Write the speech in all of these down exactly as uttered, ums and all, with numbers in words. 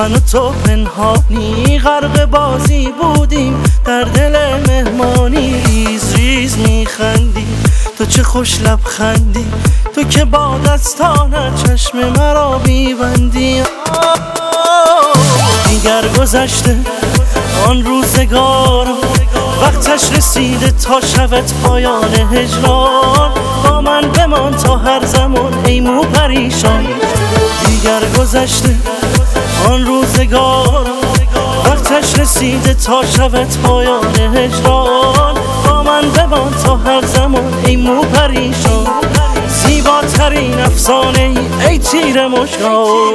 من و تو پنهانی غرق بازی بودیم در دل مهمانی. ریز ریز میخندی تو چه خوش لبخندی، تو که با دستانت چشم مرا میبندی. دیگر گذشته آن روزگارم، وقتش رسیده تا شود پایان هجران. با من بمان تا هر زمان ای مو پریشان. دیگر گذشته آن روزگارم، وقتش رسیده تا شود پایان هجران. با من بمان تا هر زمان ای مو پریشان. زیباترین افسانه ای, ای تیر مژگان.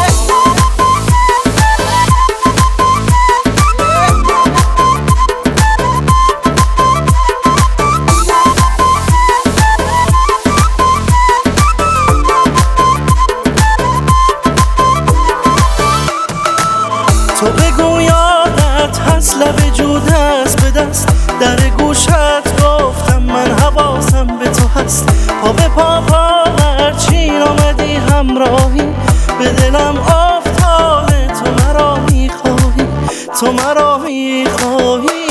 تو بگو یادت هست لب جود است به دست، در گوشت گفتم من حواسم به تو هست. پا به پا پاورچین آمدی همراهی، به دلم افتاده تو مرا میخواهی، تو مرا میخواهی.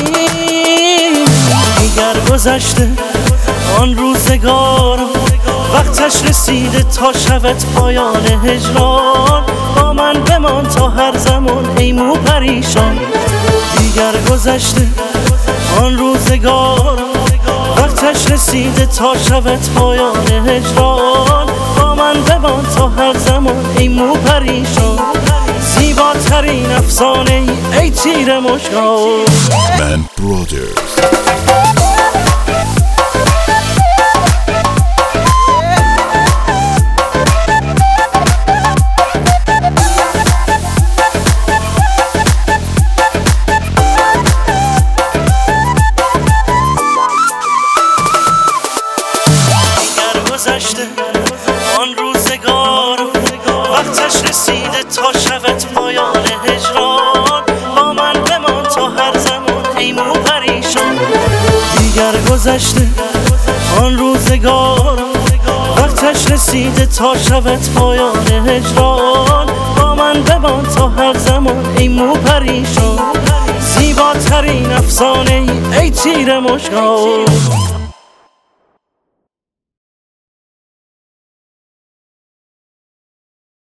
دیگر گذشته آن روزگارم، وقتش رسیده تا شود پایان هجران. با من بمان تا هر زمان ای مو پریشان. دیگر گذشته آن روزگارم، وقتش رسیده تا شود پایان هجران. با من بمان تا هر زمان ای مو پریشان. زیباترین افسانه ای, ای تیر مژگان. من برادرز. گذشته آن روزگارم، وقتش رسیده تا شود پایان هجران. با من بمان تا هر زمان ای مو پریشان. دیگر گذشته آن روزگارم، وقتش رسیده تا شود پایان هجران. با من بمان تا هر زمان ای مو پریشان. زیباترین افسانه ای, ای تیر مژگان.